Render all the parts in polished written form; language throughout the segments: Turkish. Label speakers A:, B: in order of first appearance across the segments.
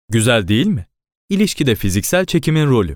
A: Güzel değil mi? İlişkide fiziksel çekimin rolü.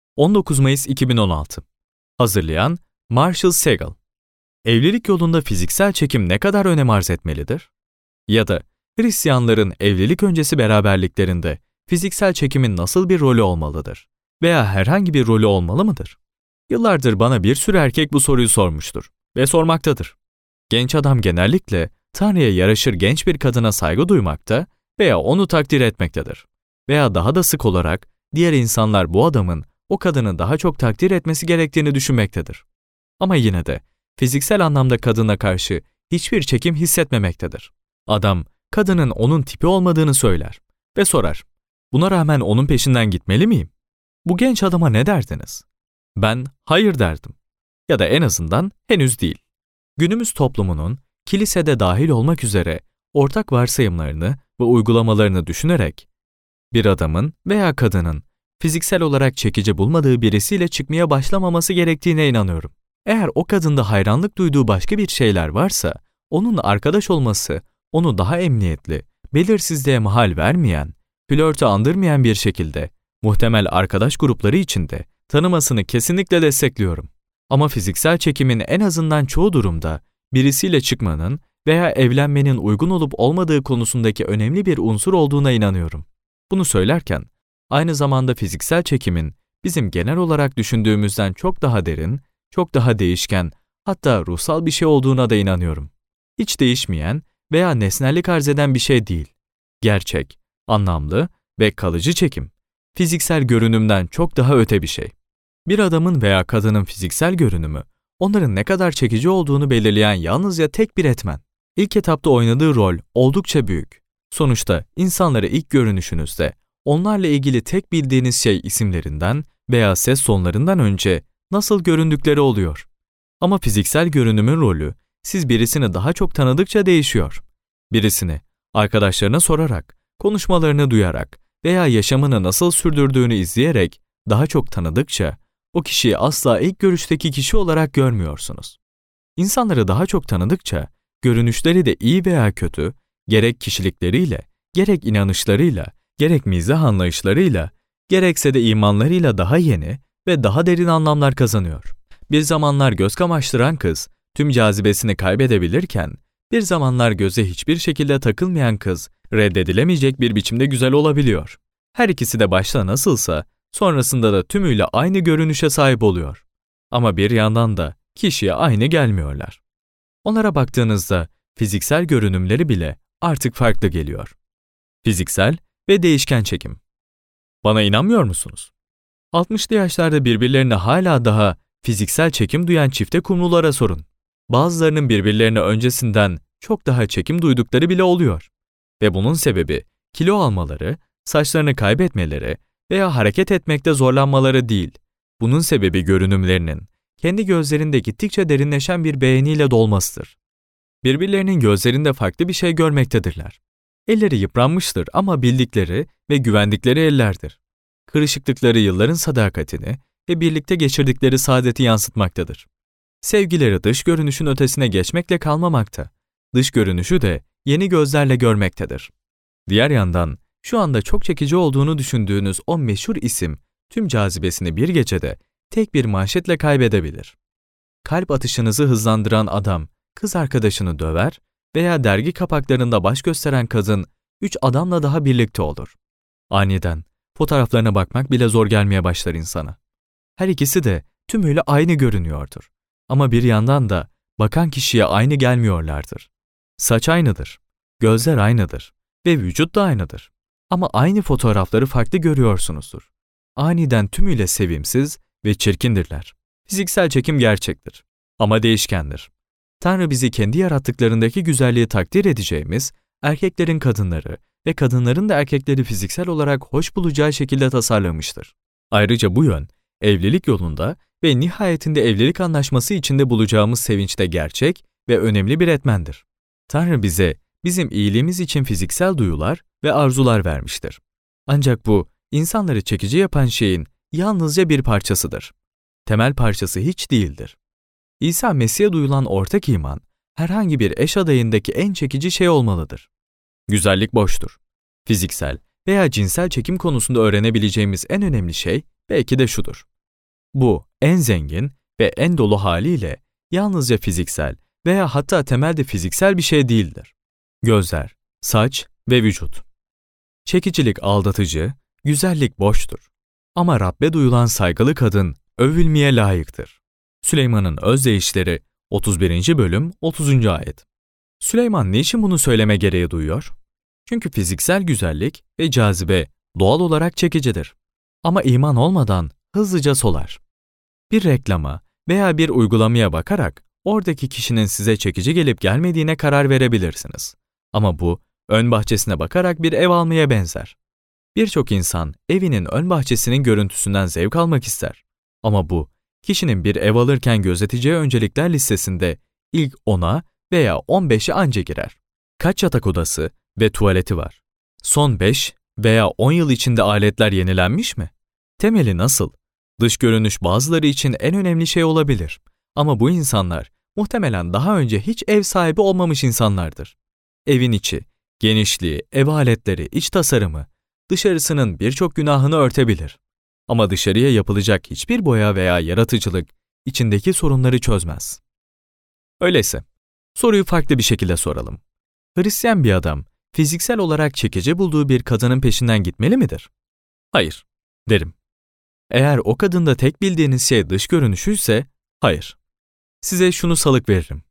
A: 19 Mayıs 2016. Hazırlayan Marshall Segal. Evlilik yolunda fiziksel çekim ne kadar önem arz etmelidir? Ya da Hristiyanların evlilik öncesi beraberliklerinde fiziksel çekimin nasıl bir rolü olmalıdır? Veya herhangi bir rolü olmalı mıdır? Yıllardır bana bir sürü erkek bu soruyu sormuştur ve sormaktadır. Genç adam genellikle Tanrı'ya yaraşır genç bir kadına saygı duymakta veya onu takdir etmektedir. Veya daha da sık olarak diğer insanlar bu adamın o kadını daha çok takdir etmesi gerektiğini düşünmektedir. Ama yine de fiziksel anlamda kadına karşı hiçbir çekim hissetmemektedir. Adam, kadının onun tipi olmadığını söyler ve sorar, buna rağmen onun peşinden gitmeli miyim? Bu genç adama ne derdiniz? Ben hayır derdim. Ya da en azından henüz değil. Günümüz toplumunun kilisede dahil olmak üzere ortak varsayımlarını ve uygulamalarını düşünerek bir adamın veya kadının fiziksel olarak çekici bulmadığı birisiyle çıkmaya başlamaması gerektiğine inanıyorum. Eğer o kadında hayranlık duyduğu başka bir şeyler varsa, onunla arkadaş olması, onu daha emniyetli, belirsizliğe mahal vermeyen, flörtü andırmayan bir şekilde, muhtemel arkadaş grupları içinde tanımasını kesinlikle destekliyorum. Ama fiziksel çekimin en azından çoğu durumda birisiyle çıkmanın veya evlenmenin uygun olup olmadığı konusundaki önemli bir unsur olduğuna inanıyorum. Bunu söylerken, aynı zamanda fiziksel çekimin bizim genel olarak düşündüğümüzden çok daha derin, çok daha değişken, hatta ruhsal bir şey olduğuna da inanıyorum. Hiç değişmeyen veya nesnellik arz eden bir şey değil. Gerçek, anlamlı ve kalıcı çekim, fiziksel görünümden çok daha öte bir şey. Bir adamın veya kadının fiziksel görünümü, onların ne kadar çekici olduğunu belirleyen yalnızca tek bir etmen. İlk etapta oynadığı rol oldukça büyük. Sonuçta insanları ilk görünüşünüzde, onlarla ilgili tek bildiğiniz şey isimlerinden veya ses tonlarından önce nasıl göründükleri oluyor. Ama fiziksel görünümün rolü, siz birisini daha çok tanıdıkça değişiyor. Birisini, arkadaşlarına sorarak, konuşmalarını duyarak veya yaşamını nasıl sürdürdüğünü izleyerek daha çok tanıdıkça, o kişiyi asla ilk görüşteki kişi olarak görmüyorsunuz. İnsanları daha çok tanıdıkça, görünüşleri de iyi veya kötü, gerek kişilikleriyle, gerek inanışlarıyla, gerek mizah anlayışlarıyla, gerekse de imanlarıyla daha yeni ve daha derin anlamlar kazanıyor. Bir zamanlar göz kamaştıran kız, tüm cazibesini kaybedebilirken, bir zamanlar göze hiçbir şekilde takılmayan kız, reddedilemeyecek bir biçimde güzel olabiliyor. Her ikisi de başta nasılsa, sonrasında da tümüyle aynı görünüşe sahip oluyor. Ama bir yandan da kişiye aynı gelmiyorlar. Onlara baktığınızda fiziksel görünümleri bile artık farklı geliyor. Fiziksel ve değişken çekim. Bana inanmıyor musunuz? 60'lı yaşlarda birbirlerine hala daha fiziksel çekim duyan çifte kumrulara sorun. Bazılarının birbirlerine öncesinden çok daha çekim duydukları bile oluyor. Ve bunun sebebi kilo almaları, saçlarını kaybetmeleri veya hareket etmekte zorlanmaları değil. Bunun sebebi görünümlerinin kendi gözlerinde gittikçe derinleşen bir beğeniyle dolmasıdır. Birbirlerinin gözlerinde farklı bir şey görmektedirler. Elleri yıpranmıştır ama bildikleri ve güvendikleri ellerdir. Kırışıklıkları yılların sadakatini ve birlikte geçirdikleri saadeti yansıtmaktadır. Sevgileri dış görünüşün ötesine geçmekle kalmamakta. Dış görünüşü de yeni gözlerle görmektedir. Diğer yandan, şu anda çok çekici olduğunu düşündüğünüz o meşhur isim, tüm cazibesini bir gecede tek bir manşetle kaybedebilir. Kalp atışınızı hızlandıran adam, kız arkadaşını döver veya dergi kapaklarında baş gösteren kadın, 3 adamla daha birlikte olur. Aniden, fotoğraflarına bakmak bile zor gelmeye başlar insana. Her ikisi de tümüyle aynı görünüyordur. Ama bir yandan da bakan kişiye aynı gelmiyorlardır. Saç aynıdır, gözler aynıdır ve vücut da aynıdır. Ama aynı fotoğrafları farklı görüyorsunuzdur. Aniden tümüyle sevimsiz ve çirkindirler. Fiziksel çekim gerçektir ama değişkendir. Tanrı bizi kendi yarattıklarındaki güzelliği takdir edeceğimiz erkeklerin kadınları ve kadınların da erkekleri fiziksel olarak hoş bulacağı şekilde tasarlamıştır. Ayrıca bu yön, evlilik yolunda ve nihayetinde evlilik anlaşması içinde bulacağımız sevinçte gerçek ve önemli bir etmendir. Tanrı bize, bizim iyiliğimiz için fiziksel duyular ve arzular vermiştir. Ancak bu, insanları çekici yapan şeyin yalnızca bir parçasıdır. Temel parçası hiç değildir. İsa Mesih'e duyulan ortak iman, herhangi bir eş adayındaki en çekici şey olmalıdır. Güzellik boştur. Fiziksel veya cinsel çekim konusunda öğrenebileceğimiz en önemli şey belki de şudur. Bu en zengin ve en dolu haliyle yalnızca fiziksel veya hatta temelde fiziksel bir şey değildir. Gözler, saç ve vücut. Çekicilik aldatıcı, güzellik boştur. Ama Rabbe duyulan saygılı kadın övülmeye layıktır. Süleyman'ın Özdeyişleri 31. bölüm 30. ayet. Süleyman niçin bunu söyleme gereği duyuyor? Çünkü fiziksel güzellik ve cazibe doğal olarak çekicidir. Ama iman olmadan hızlıca solar. Bir reklama veya bir uygulamaya bakarak oradaki kişinin size çekici gelip gelmediğine karar verebilirsiniz. Ama bu, ön bahçesine bakarak bir ev almaya benzer. Birçok insan evinin ön bahçesinin görüntüsünden zevk almak ister. Ama bu, kişinin bir ev alırken gözeteceği öncelikler listesinde ilk 10'a veya 15'e anca girer. Kaç yatak odası ve tuvaleti var? Son 5 veya 10 yıl içinde aletler yenilenmiş mi? Temeli nasıl? Dış görünüş bazıları için en önemli şey olabilir. Ama bu insanlar muhtemelen daha önce hiç ev sahibi olmamış insanlardır. Evin içi, genişliği, ev aletleri, iç tasarımı, dışarısının birçok günahını örtebilir. Ama dışarıya yapılacak hiçbir boya veya yaratıcılık içindeki sorunları çözmez. Öyleyse, soruyu farklı bir şekilde soralım. Hristiyan bir adam, fiziksel olarak çekici bulduğu bir kadının peşinden gitmeli midir? Hayır, derim. Eğer o kadında tek bildiğiniz şey dış görünüşüyse, hayır. Size şunu salık veririm.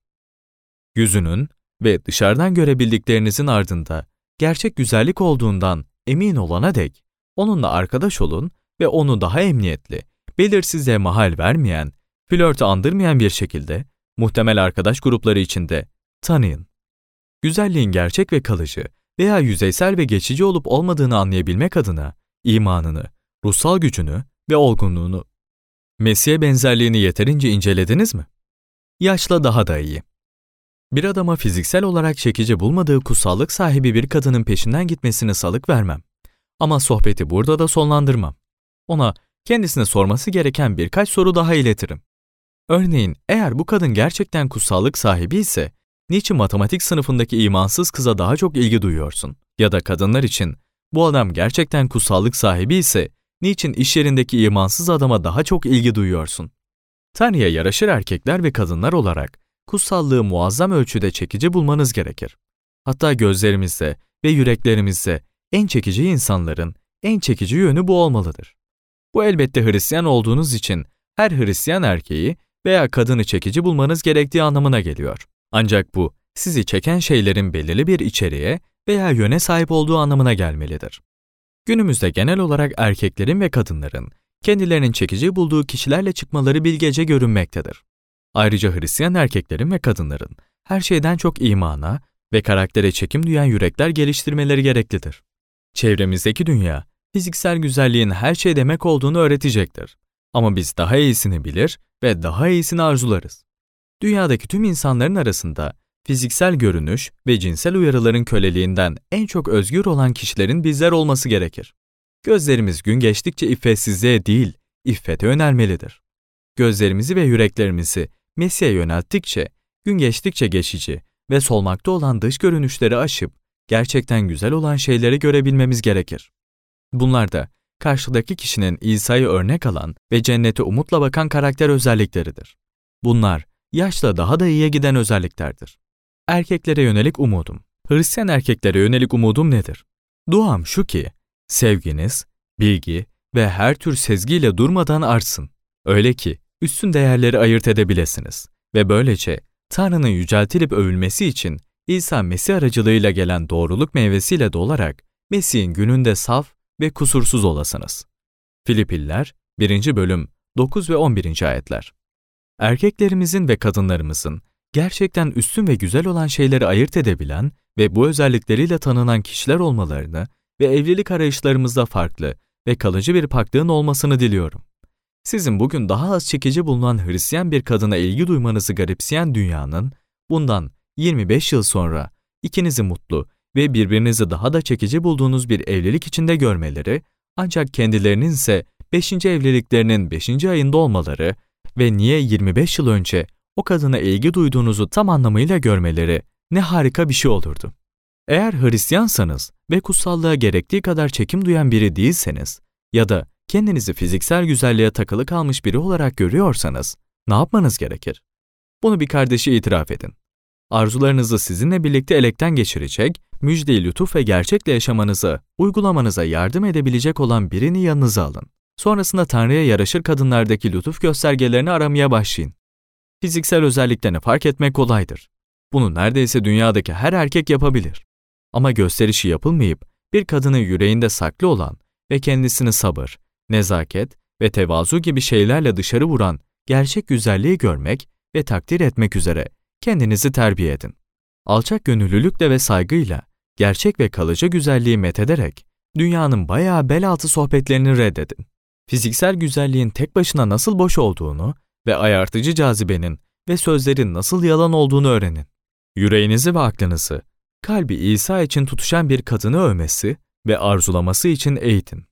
A: Yüzünün ve dışarıdan görebildiklerinizin ardında gerçek güzellik olduğundan emin olana dek onunla arkadaş olun ve onu daha emniyetli, belirsizliğe mahal vermeyen, flörtü andırmayan bir şekilde muhtemel arkadaş grupları içinde tanıyın. Güzelliğin gerçek ve kalıcı veya yüzeysel ve geçici olup olmadığını anlayabilmek adına imanını, ruhsal gücünü ve olgunluğunu, Mesih'e benzerliğini yeterince incelediniz mi? Yaşla daha da iyi. Bir adama fiziksel olarak çekici bulmadığı kutsallık sahibi bir kadının peşinden gitmesine salık vermem. Ama sohbeti burada da sonlandırmam. Ona kendisine sorması gereken birkaç soru daha iletirim. Örneğin eğer bu kadın gerçekten kutsallık sahibi ise, niçin matematik sınıfındaki imansız kıza daha çok ilgi duyuyorsun? Ya da kadınlar için, bu adam gerçekten kutsallık sahibi ise, niçin iş yerindeki imansız adama daha çok ilgi duyuyorsun? Tanrı'ya yaraşır erkekler ve kadınlar olarak kutsallığı muazzam ölçüde çekici bulmanız gerekir. Hatta gözlerimizde ve yüreklerimizde en çekici insanların en çekici yönü bu olmalıdır. Bu elbette Hristiyan olduğunuz için her Hristiyan erkeği veya kadını çekici bulmanız gerektiği anlamına geliyor. Ancak bu, sizi çeken şeylerin belirli bir içeriğe veya yöne sahip olduğu anlamına gelmelidir. Günümüzde genel olarak erkeklerin ve kadınların kendilerinin çekici bulduğu kişilerle çıkmaları bilgece görünmektedir. Ayrıca Hristiyan erkeklerin ve kadınların her şeyden çok imana ve karaktere çekim duyan yürekler geliştirmeleri gereklidir. Çevremizdeki dünya, fiziksel güzelliğin her şey demek olduğunu öğretecektir. Ama biz daha iyisini bilir ve daha iyisini arzularız. Dünyadaki tüm insanların arasında fiziksel görünüş ve cinsel uyarıların köleliğinden en çok özgür olan kişilerin bizler olması gerekir. Gözlerimiz gün geçtikçe iffetsizliğe değil, iffete yönelmelidir. Gözlerimizi ve yüreklerimizi Mesih'e yönelttikçe, gün geçtikçe geçici ve solmakta olan dış görünüşleri aşıp, gerçekten güzel olan şeyleri görebilmemiz gerekir. Bunlar da karşıdaki kişinin İsa'yı örnek alan ve cennete umutla bakan karakter özellikleridir. Bunlar yaşla daha da iyiye giden özelliklerdir. Erkeklere yönelik umudum. Hristiyan erkeklere yönelik umudum nedir? Duam şu ki, sevginiz, bilgi ve her tür sezgiyle durmadan artsın. Öyle ki üstün değerleri ayırt edebilesiniz ve böylece Tanrı'nın yüceltilip övülmesi için İsa Mesih aracılığıyla gelen doğruluk meyvesiyle dolarak Mesih'in gününde saf ve kusursuz olasınız. Filipliler 1. bölüm 9 ve 11. ayetler. Erkeklerimizin ve kadınlarımızın gerçekten üstün ve güzel olan şeyleri ayırt edebilen ve bu özellikleriyle tanınan kişiler olmalarını ve evlilik arayışlarımızda farklı ve kalıcı bir paktığın olmasını diliyorum. Sizin bugün daha az çekici bulunan Hristiyan bir kadına ilgi duymanızı garipseyen dünyanın, bundan 25 yıl sonra ikinizi mutlu ve birbirinizi daha da çekici bulduğunuz bir evlilik içinde görmeleri, ancak kendilerinin ise 5. evliliklerinin 5. ayında olmaları ve niye 25 yıl önce o kadına ilgi duyduğunuzu tam anlamıyla görmeleri ne harika bir şey olurdu. Eğer Hristiyansanız ve kutsallığa gerektiği kadar çekim duyan biri değilseniz ya da kendinizi fiziksel güzelliğe takılı kalmış biri olarak görüyorsanız ne yapmanız gerekir? Bunu bir kardeşe itiraf edin. Arzularınızı sizinle birlikte elekten geçirecek, müjdeyi lütuf ve gerçekle yaşamanıza, uygulamanıza yardım edebilecek olan birini yanınıza alın. Sonrasında Tanrı'ya yaraşır kadınlardaki lütuf göstergelerini aramaya başlayın. Fiziksel özelliklerini fark etmek kolaydır. Bunu neredeyse dünyadaki her erkek yapabilir. Ama gösterişi yapılmayıp bir kadının yüreğinde saklı olan ve kendisini sabır, nezaket ve tevazu gibi şeylerle dışarı vuran gerçek güzelliği görmek ve takdir etmek üzere kendinizi terbiye edin. Alçak gönüllülükle ve saygıyla gerçek ve kalıcı güzelliği methederek dünyanın bayağı bel altı sohbetlerini reddedin. Fiziksel güzelliğin tek başına nasıl boş olduğunu ve ayartıcı cazibenin ve sözlerin nasıl yalan olduğunu öğrenin. Yüreğinizi ve aklınızı, kalbi İsa için tutuşan bir kadını övmesi ve arzulaması için eğitin.